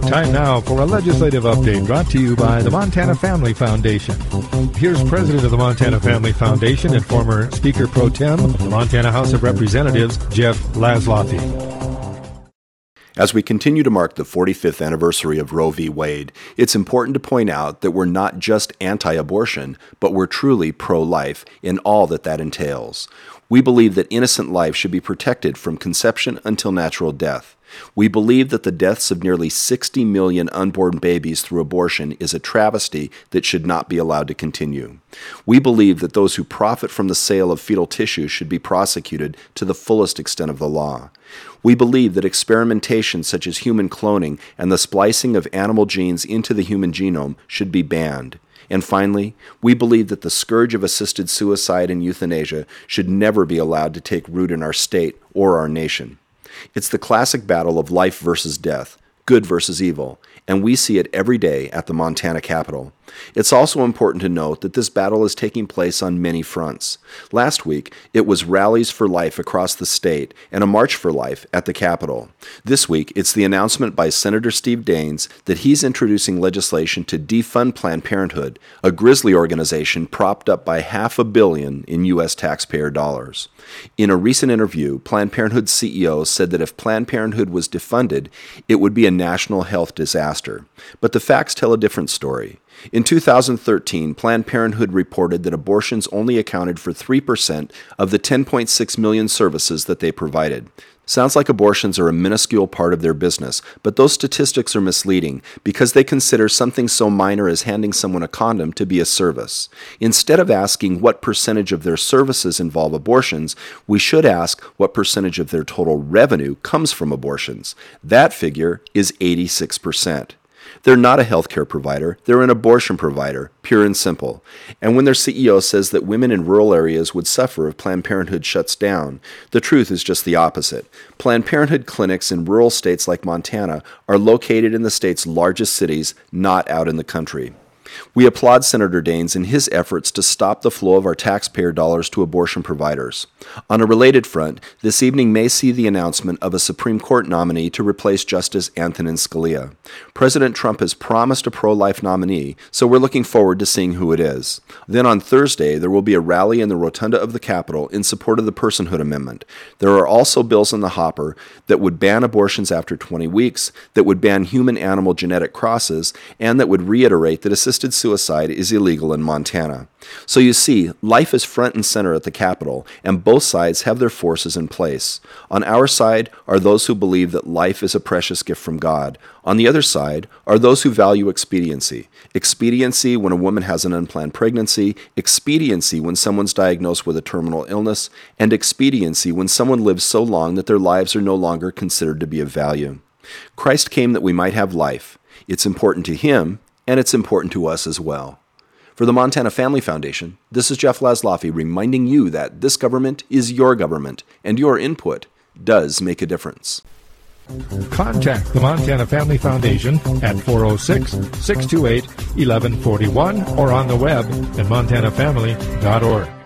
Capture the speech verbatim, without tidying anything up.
Time now for a legislative update brought to you by the Montana Family Foundation. Here's President of the Montana Family Foundation and former Speaker Pro Tem of the Montana House of Representatives, Jeff Laszloffy. As we continue to mark the forty-fifth anniversary of Roe v. Wade, it's important to point out that we're not just anti-abortion, but we're truly pro-life in all that that entails. We believe that innocent life should be protected from conception until natural death. We believe that the deaths of nearly sixty million unborn babies through abortion is a travesty that should not be allowed to continue. We believe that those who profit from the sale of fetal tissue should be prosecuted to the fullest extent of the law. We believe that experimentation such as human cloning and the splicing of animal genes into the human genome should be banned. And finally, we believe that the scourge of assisted suicide and euthanasia should never be allowed to take root in our state or our nation. It's the classic battle of life versus death, good versus evil, and we see it every day at the Montana Capitol. It's also important to note that this battle is taking place on many fronts. Last week, it was rallies for life across the state and a march for life at the Capitol. This week, it's the announcement by Senator Steve Daines that he's introducing legislation to defund Planned Parenthood, a grisly organization propped up by half a billion in U S taxpayer dollars. In a recent interview, Planned Parenthood's C E O said that if Planned Parenthood was defunded, it would be a national health disaster. But the facts tell a different story. In two thousand thirteen, Planned Parenthood reported that abortions only accounted for three percent of the ten point six million services that they provided. Sounds like abortions are a minuscule part of their business, but those statistics are misleading because they consider something so minor as handing someone a condom to be a service. Instead of asking what percentage of their services involve abortions, we should ask what percentage of their total revenue comes from abortions. That figure is eighty-six percent. They're not a healthcare provider, they're an abortion provider, pure and simple. And when their C E O says that women in rural areas would suffer if Planned Parenthood shuts down, the truth is just the opposite. Planned Parenthood clinics in rural states like Montana are located in the state's largest cities, not out in the country. We applaud Senator Daines in his efforts to stop the flow of our taxpayer dollars to abortion providers. On a related front, this evening may see the announcement of a Supreme Court nominee to replace Justice Antonin Scalia. President Trump has promised a pro-life nominee, so we're looking forward to seeing who it is. Then on Thursday, there will be a rally in the rotunda of the Capitol in support of the Personhood Amendment. There are also bills in the hopper that would ban abortions after twenty weeks, that would ban human-animal genetic crosses, and that would reiterate that assisted suicide is illegal in Montana. So you see, life is front and center at the Capitol, and both sides have their forces in place. On our side are those who believe that life is a precious gift from God. On the other side are those who value expediency. Expediency when a woman has an unplanned pregnancy, expediency when someone's diagnosed with a terminal illness, and expediency when someone lives so long that their lives are no longer considered to be of value. Christ came that we might have life. It's important to him, and it's important to us as well. For the Montana Family Foundation, this is Jeff Laszloffy reminding you that this government is your government, and your input does make a difference. Contact the Montana Family Foundation at four oh six, six two eight, one one four one or on the web at montana family dot org.